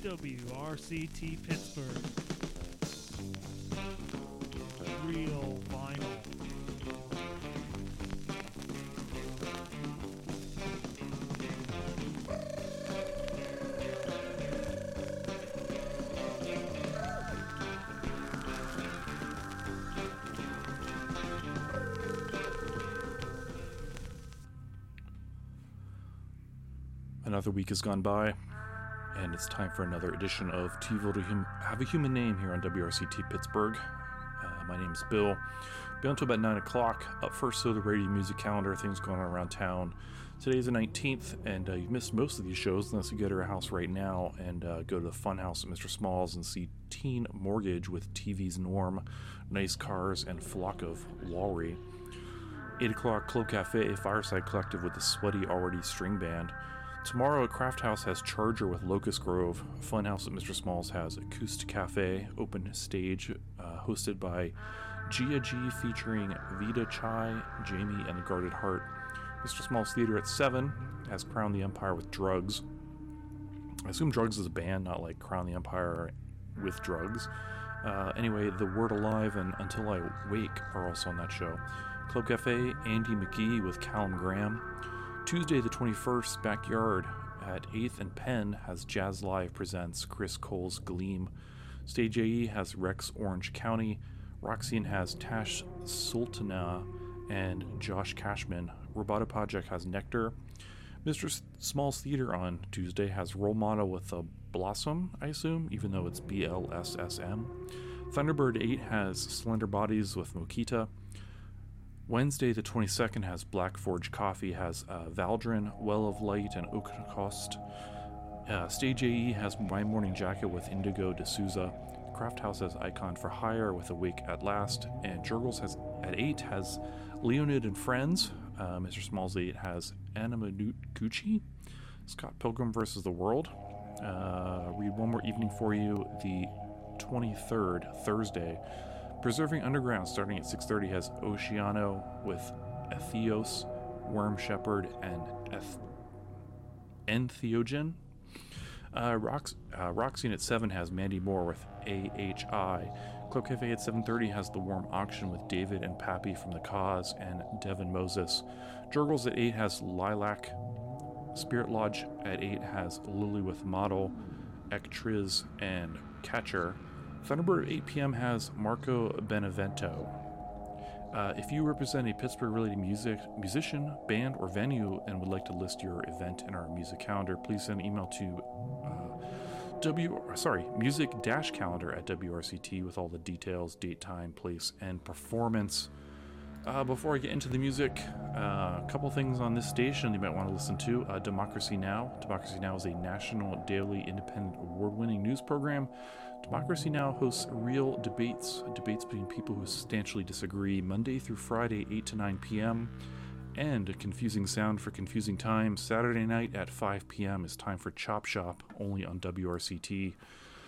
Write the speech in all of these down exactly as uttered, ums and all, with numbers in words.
W R C T Pittsburgh. Real vinyl. Another week has gone by, and it's time for another edition of TiVo to hum- Have a Human Name here on W R C T Pittsburgh. Uh, my name is Bill. Be on until about nine o'clock. Up first, so the radio music calendar, things going on around town. Today is the nineteenth, and uh, you've missed most of these shows unless you go to our house right now and uh, go to the Fun House at Mister Smalls and see Teen Mortgage with T V's Norm, Nice Cars, and Flock of Walry. eight o'clock, Club Cafe, Fireside Collective with the Sweaty Already String Band. Tomorrow, Craft House has Charger with Locust Grove. Funhouse at Mister Smalls has Acoustic Cafe, open stage, uh, hosted by Gia G featuring Vita Chai, Jamie, and the Guarded Heart. Mister Smalls Theater at seven has Crown the Empire with Drugs. I assume Drugs is a band, not like Crown the Empire with Drugs. Uh, anyway, The Word Alive and Until I Wake are also on that show. Club Cafe, Andy McGee with Callum Graham. Tuesday the twenty-first, Backyard at eighth and Penn has Jazz Live presents Chris Cole's Gleam. Stage A E has Rex Orange County. Roxine has Tash Sultana and Josh Cashman. Roboto Project has Nectar. Mister Smalls Theater on Tuesday has Role Model with a Blossom, I assume, even though it's B L S S M. Thunderbird eight has Slender Bodies with Mokita. Wednesday the twenty-second has Black Forge Coffee, has uh, Valdrin, Well of Light, and Oakencost. Uh, Stage A E has My Morning Jacket with Indigo D'Souza. Craft House has Icon for Hire with Awake at Last. And Jurgles has at eight has Leonid and Friends. Uh, Mister Smalls eight has Anamaguchi. Scott Pilgrim versus the World. Uh, read one more evening for you. The twenty-third, Thursday. Preserving Underground, starting at six thirty, has Oceano with Etheos, Worm Shepherd, and Eth- Entheogen. Uh, Rox- uh, Roxine at seven has Mandy Moore with A H I. Club Cafe at seven thirty has The Worm Auction with David and Pappy from The Cause and Devin Moses. Jurgles at eight has Lilac. Spirit Lodge at eight has Lily with Model, Ectriz, and Catcher. Thunderbird at eight p.m. has Marco Benevento. Uh, if you represent a Pittsburgh-related music, musician, band, or venue and would like to list your event in our music calendar, please send an email to uh, W. Sorry, music-calendar at W R C T with all the details, date, time, place, and performance. Uh, before I get into the music, uh, a couple things on this station you might want to listen to. Uh, Democracy Now! Democracy Now! Is a national, daily, independent, award-winning news program. Democracy Now! Hosts real debates, debates between people who substantially disagree, Monday through Friday, eight to nine p.m. And a confusing sound for confusing times. Saturday night at five p.m. is time for Chop Shop, only on W R C T.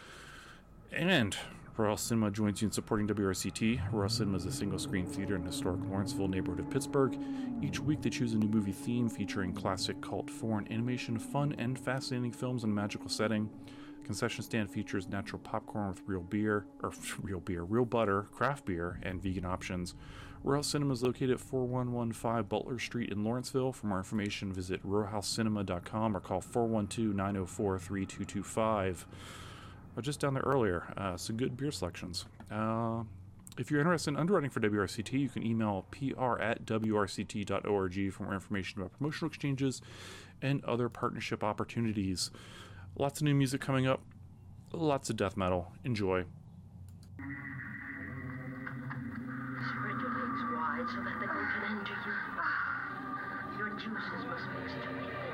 And Royal Cinema joins you in supporting W R C T. Royal Cinema is a single-screen theater in historic Lawrenceville neighborhood of Pittsburgh. Each week they choose a new movie theme featuring classic, cult, foreign animation, fun, and fascinating films in a magical setting. Concession stand features natural popcorn with real beer, or real beer, real butter, craft beer, and vegan options. Royal Cinema is located at forty-one fifteen Butler Street in Lawrenceville. For more information, visit row house cinema dot com or call four one two, nine zero four, three two two five. I was just down there earlier. Uh, some good beer selections. Uh, if you're interested in underwriting for W R C T, you can email P R at W R C T dot org for more information about promotional exchanges and other partnership opportunities. Lots of new music coming up. Lots of death metal. Enjoy. Spread your legs wide so that the goat can enter you. Your juices must mix to make them.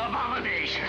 abomination.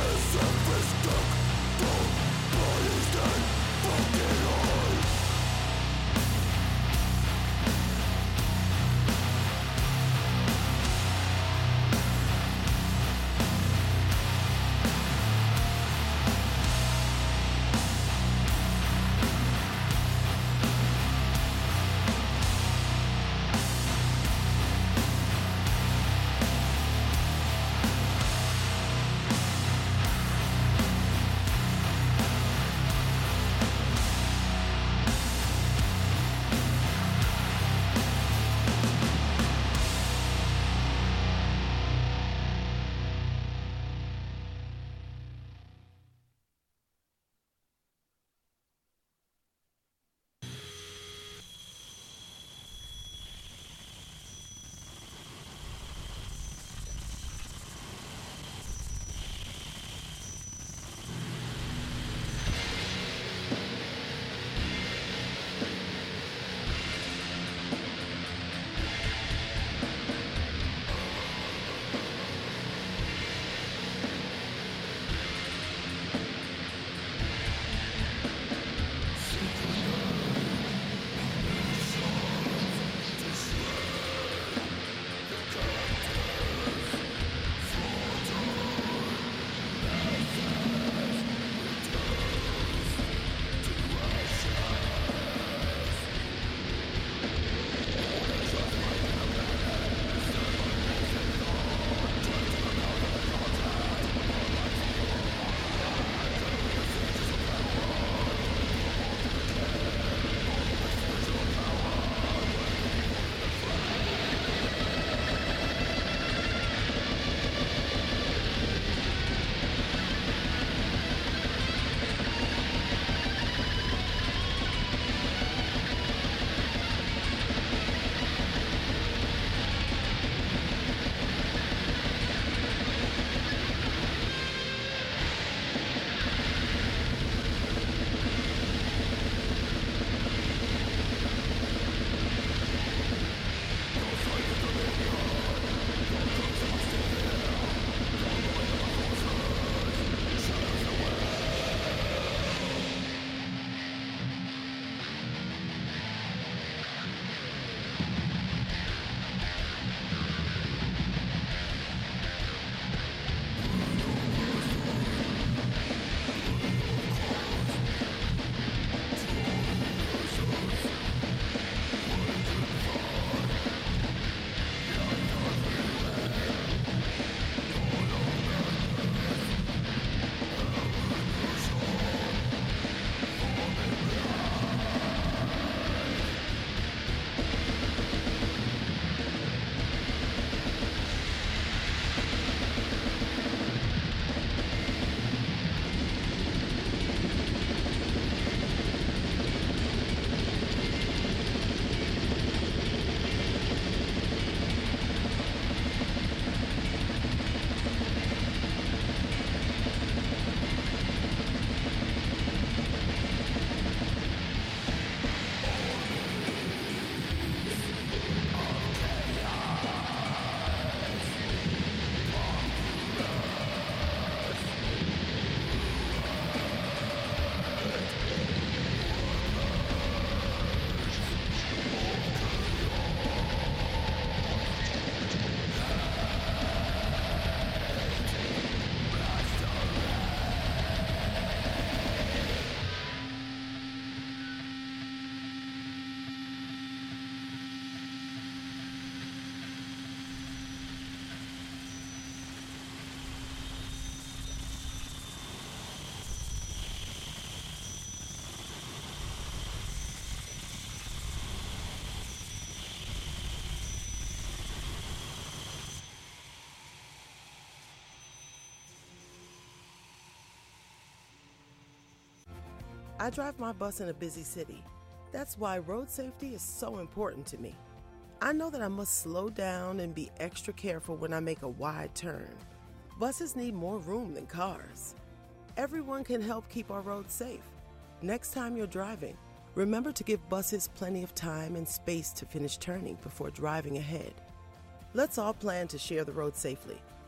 I drive my bus in a busy city. That's why road safety is so important to me. I know that I must slow down and be extra careful when I make a wide turn. Buses need more room than cars. Everyone can help keep our roads safe. Next time you're driving, remember to give buses plenty of time and space to finish turning before driving ahead. Let's all plan to share the road safely.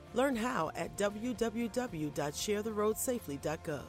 Learn how at w w w dot share the road safely dot gov.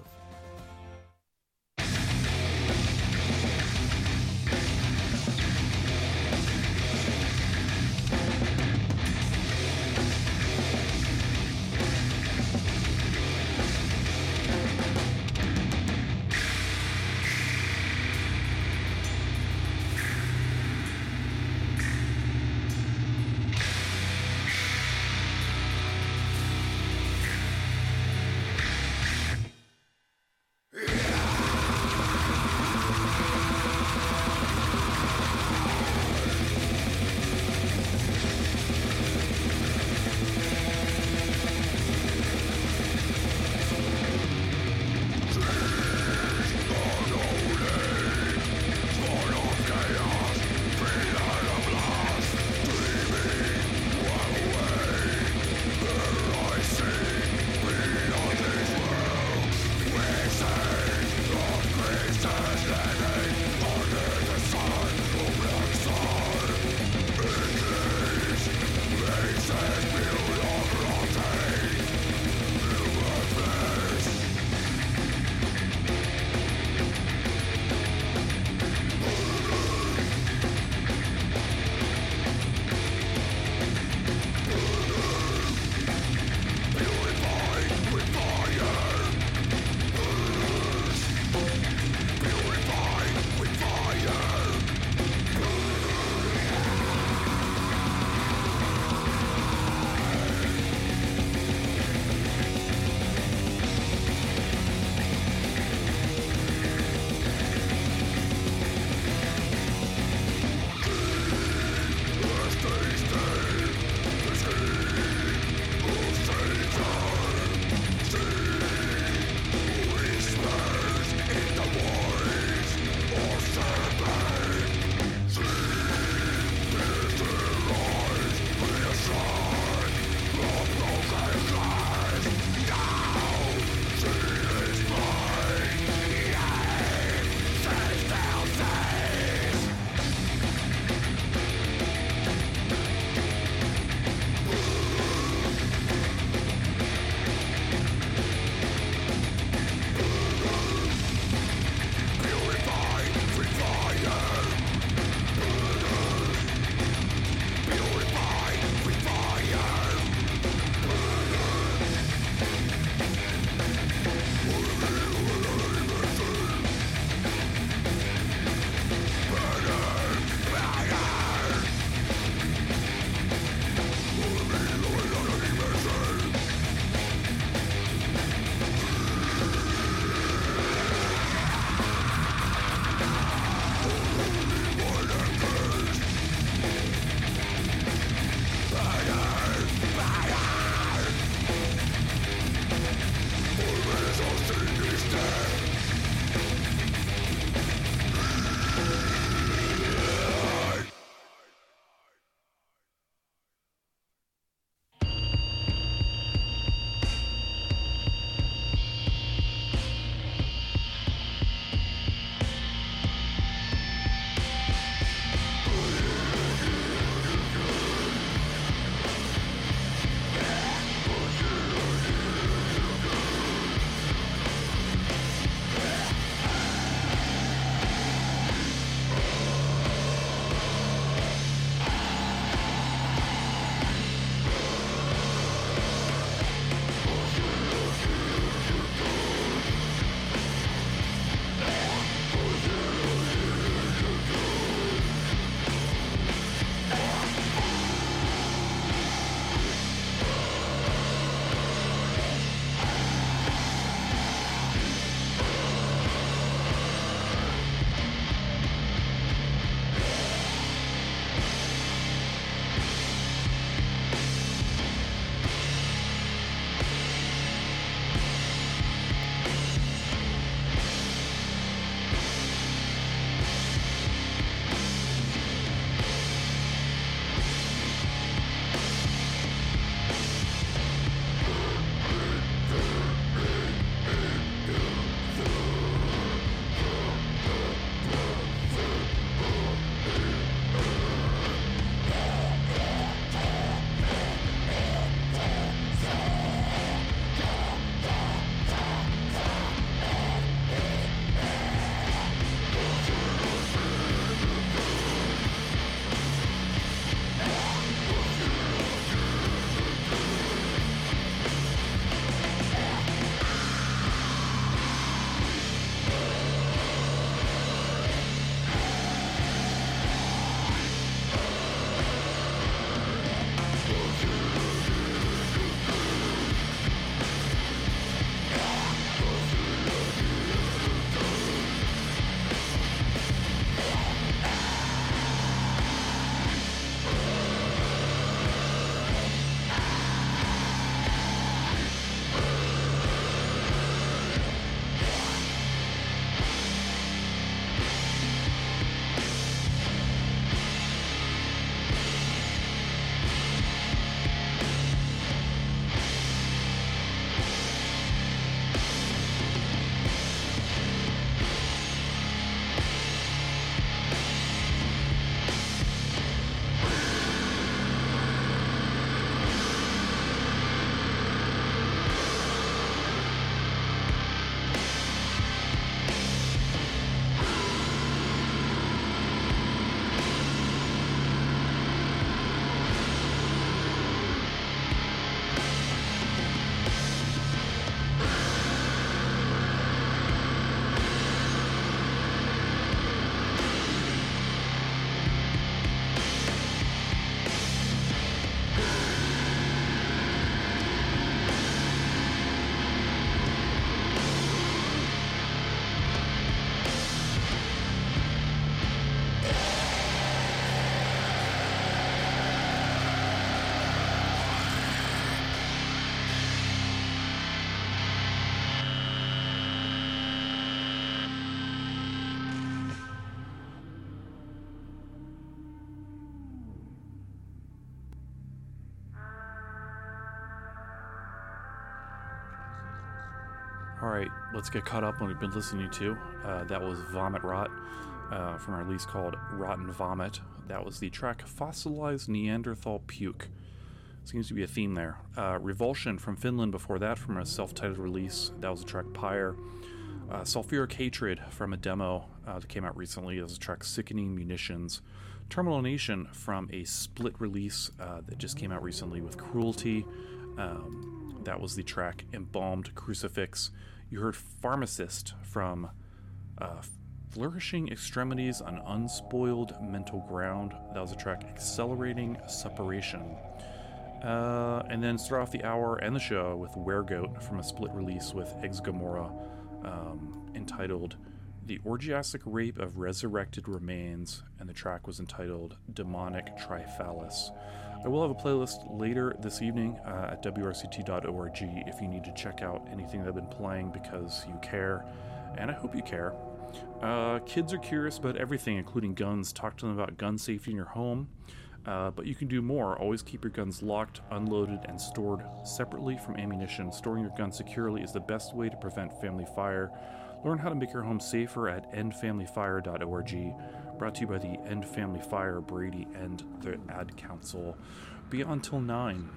Alright, let's get caught up on what we've been listening to. Uh, that was Vomit Rot uh, from our release called Rotten Vomit. That was the track Fossilized Neanderthal Puke. Seems to be a theme there. Uh, Revulsion from Finland before that from a self-titled release. That was the track Pyre. Uh, Sulfuric Hatred from a demo uh, that came out recently. That was the track Sickening Munitions. Terminal Nation from a split release uh, that just came out recently with Cruelty. Um, that was the track Embalmed Crucifix. You heard Pharmacist from uh, Flourishing Extremities on Unspoiled Mental Ground. That was the track Accelerating Separation. Uh, and then start off the hour and the show with Weregoat from a split release with Eggs Gamora, um, entitled The Orgiastic Rape of Resurrected Remains, and the track was entitled Demonic Triphallus. I will have a playlist later this evening uh, at W R C T dot org if you need to check out anything that I've been playing because you care, and I hope you care. Uh, kids are curious about everything, including guns. Talk to them about gun safety in your home. Uh, but you can do more. Always keep your guns locked, unloaded, and stored separately from ammunition. Storing your gun securely is the best way to prevent family fire. Learn how to make your home safer at end family fire dot org. Brought to you by the End Family Fire, Brady, and the Ad Council. Be on till nine.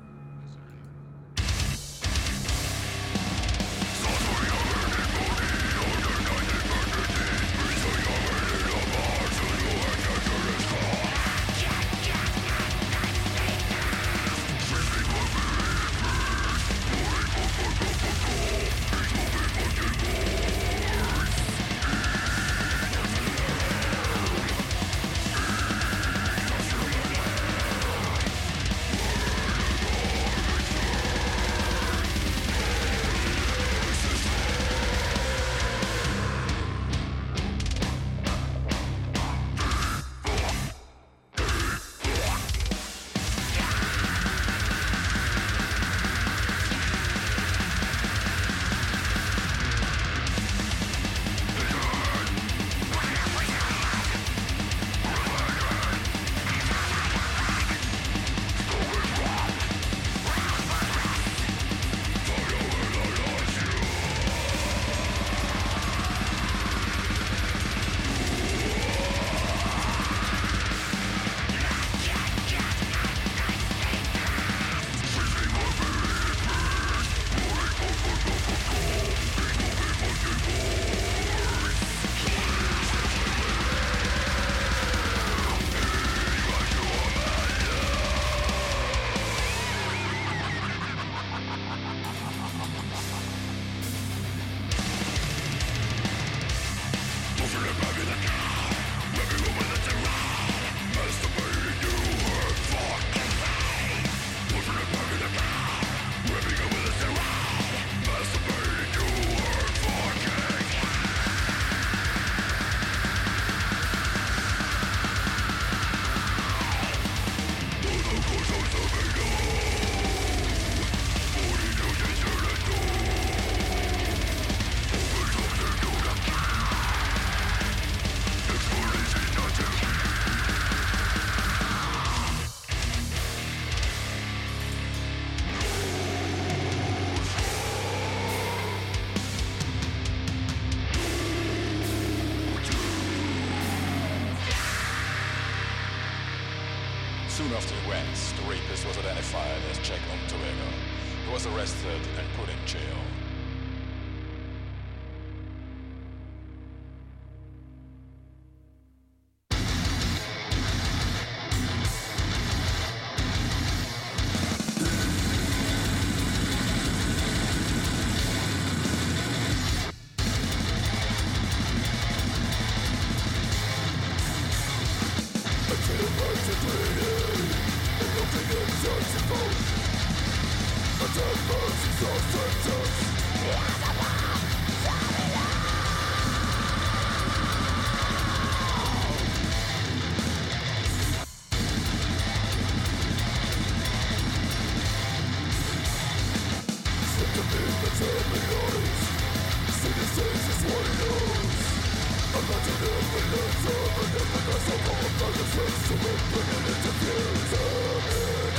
Soon after the events, the rapist was identified as Jack Ontorega. He was arrested and put in jail.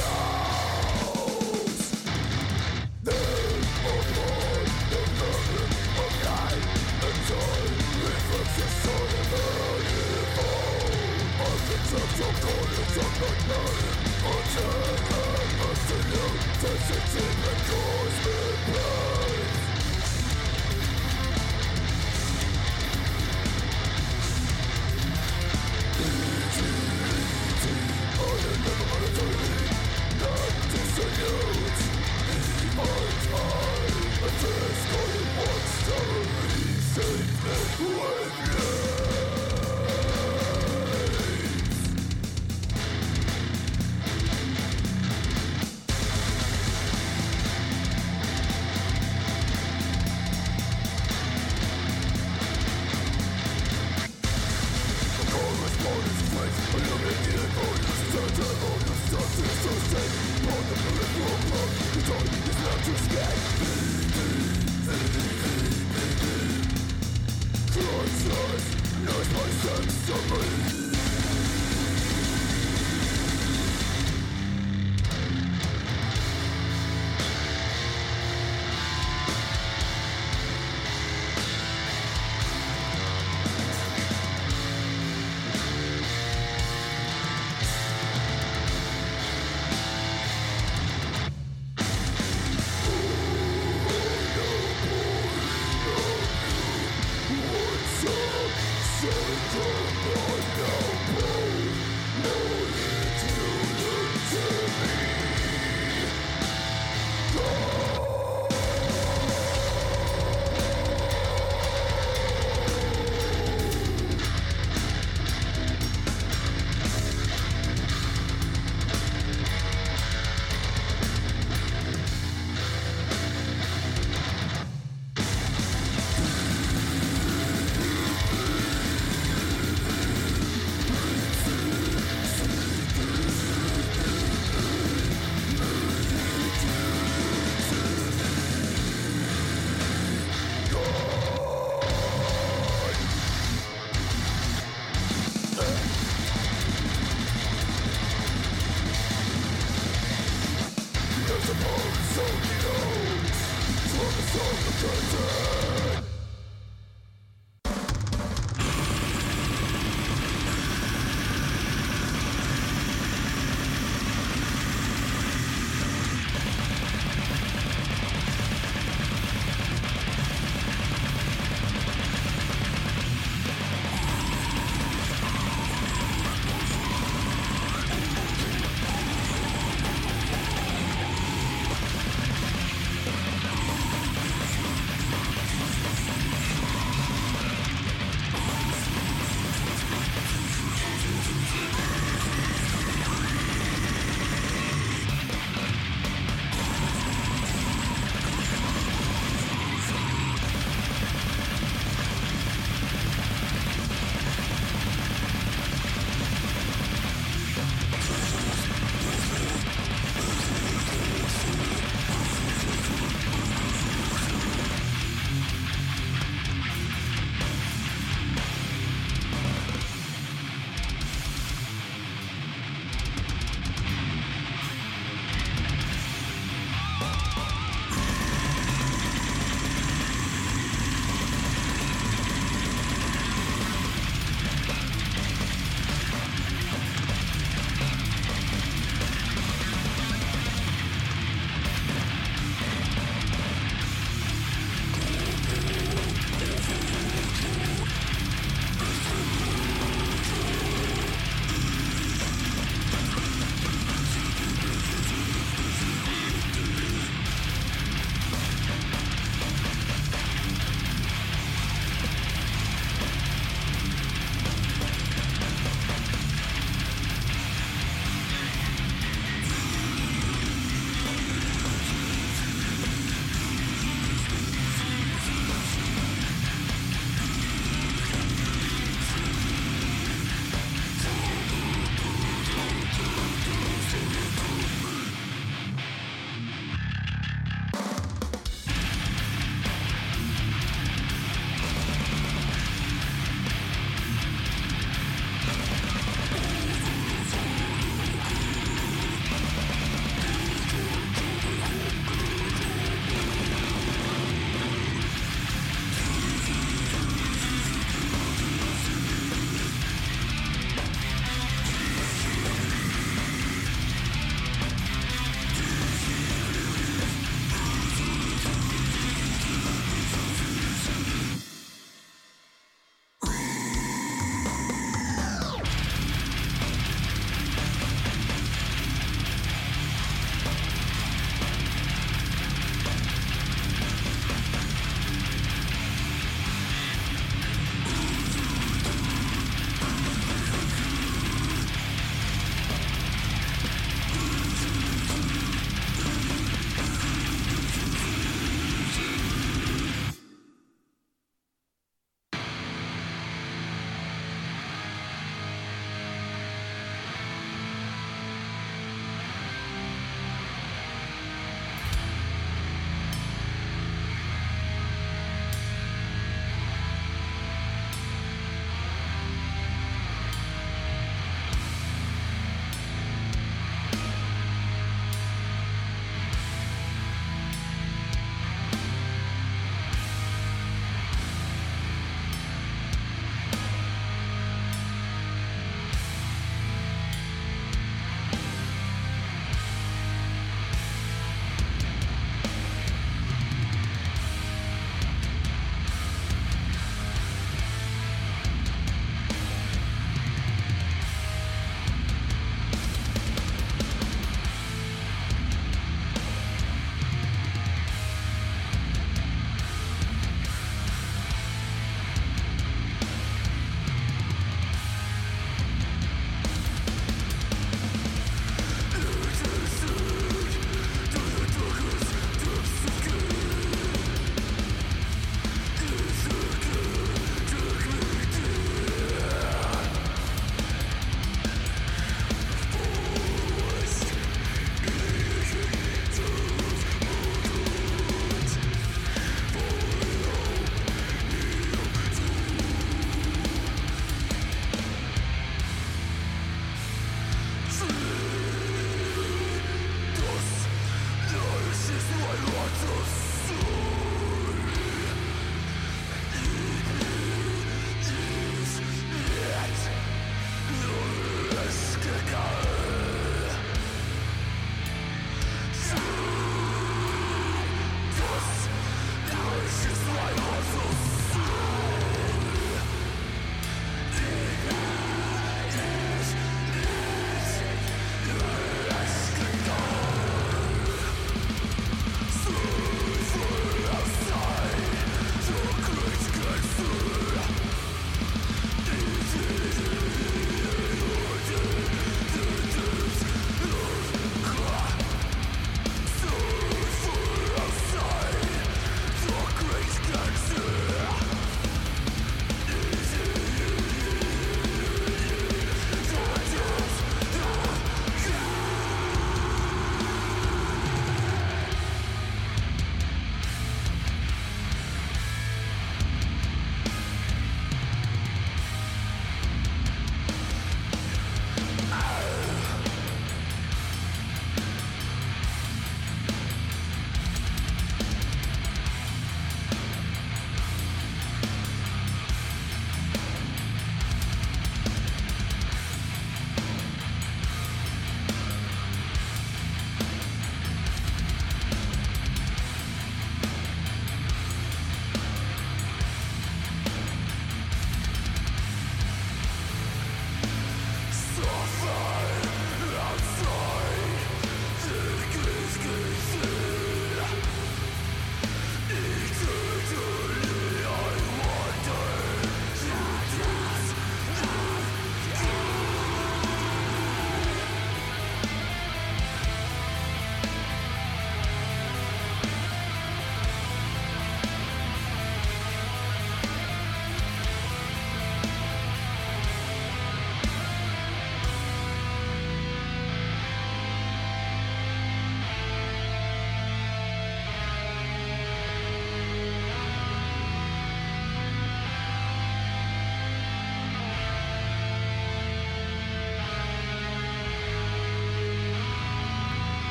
Then, oh, Center of my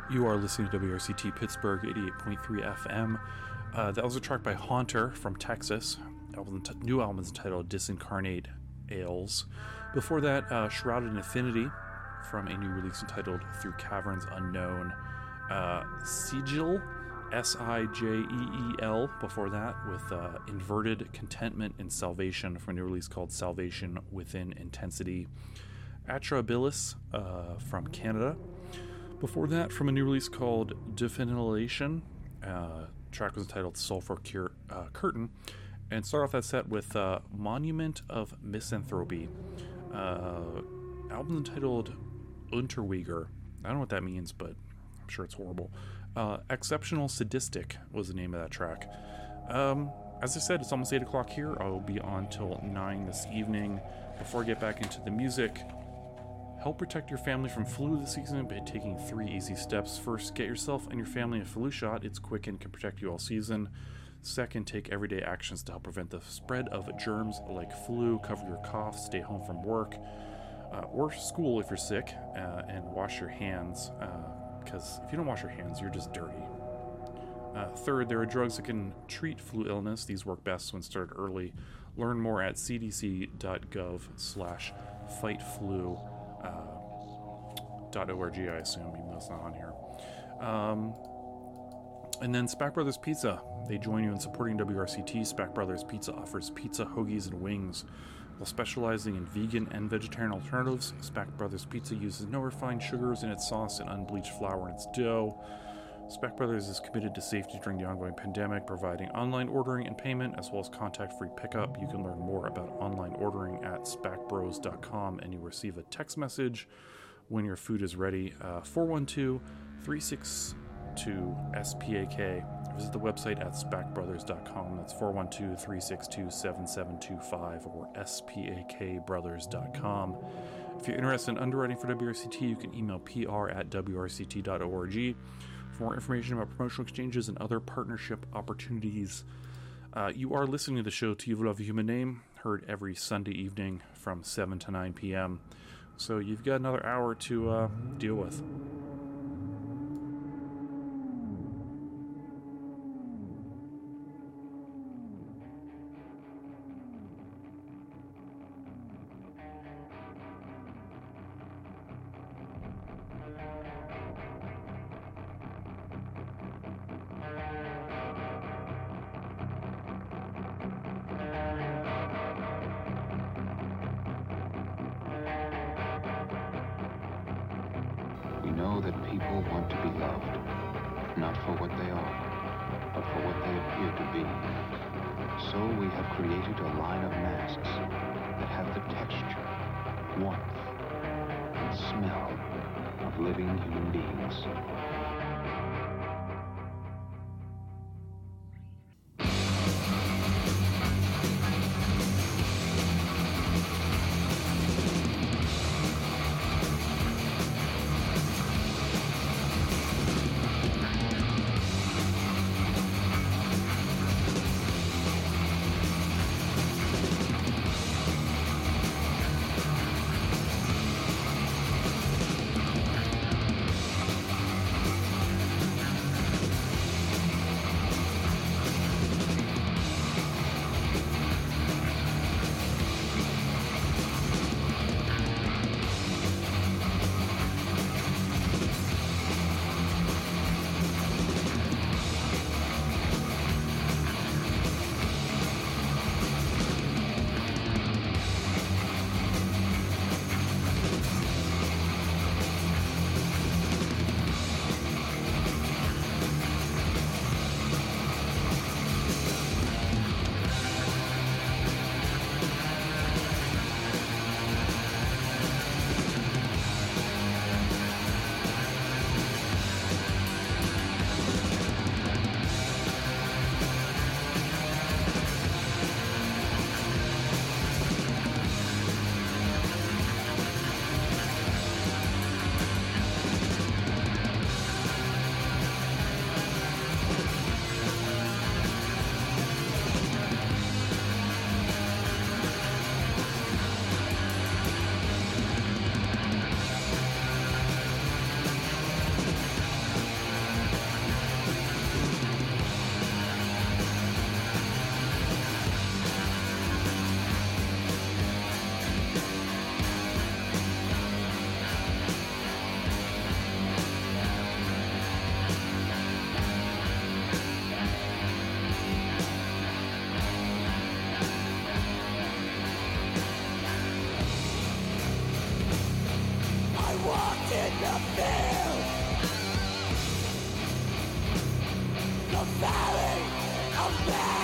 You are listening to W R C T Pittsburgh eighty-eight point three F M. Uh, that was a track by Haunter from Texas. Album t- new album is entitled Disincarnate Ales. Before that, uh, Shrouded in Affinity from a new release entitled Through Caverns Unknown. Uh, Sigil, S I J E E L, before that, with uh, Inverted Contentment and Salvation from a new release called Salvation Within Intensity. Atrabilis uh, from Canada. Before that, from a new release called Definilation, uh, track was entitled Sulfur Cur- uh, Curtain, and start off that set with uh, Monument of Misanthropy, uh, album entitled Unterweger. I don't know what that means, but I'm sure it's horrible. Uh, Exceptional Sadistic was the name of that track. Um, as I said, it's almost eight o'clock here. I'll be on till nine this evening. Before I get back into the music, help protect your family from flu this season by taking three easy steps. First, get yourself and your family a flu shot. It's quick and can protect you all season. Second, take everyday actions to help prevent the spread of germs like flu. Cover your cough, stay home from work uh, or school if you're sick, uh, and wash your hands, because uh, if you don't wash your hands, you're just dirty. Uh, third, there are drugs that can treat flu illness. These work best when started early. Learn more at cdc.gov slash fightflu. Uh, .org, I assume, even though it's not on here. Um, and then Spack Brothers Pizza. They join you in supporting W R C T. Spack Brothers Pizza offers pizza, hoagies, and wings. While specializing in vegan and vegetarian alternatives, Spack Brothers Pizza uses no refined sugars in its sauce and unbleached flour in its dough. Spack Brothers is committed to safety during the ongoing pandemic, providing online ordering and payment, as well as contact-free pickup. You can learn more about online ordering at spack bros dot com, and you receive a text message when your food is ready. uh, four one two, three six two, S P A K. Visit the website at spack brothers dot com. That's four one two, three six two, seven seven two five or S P A K brothers dot com. If you're interested in underwriting for W R C T, you can email P R at W R C T dot org. For more information about promotional exchanges and other partnership opportunities. Uh, you are listening to the show To You Love a Human Name, heard every Sunday evening from seven to nine p.m. So you've got another hour to uh, deal with. We know that people want to be loved, not for what they are, but for what they appear to be. So we have created a line of masks that have the texture, warmth, and smell of living human beings. the fear, the valley of man.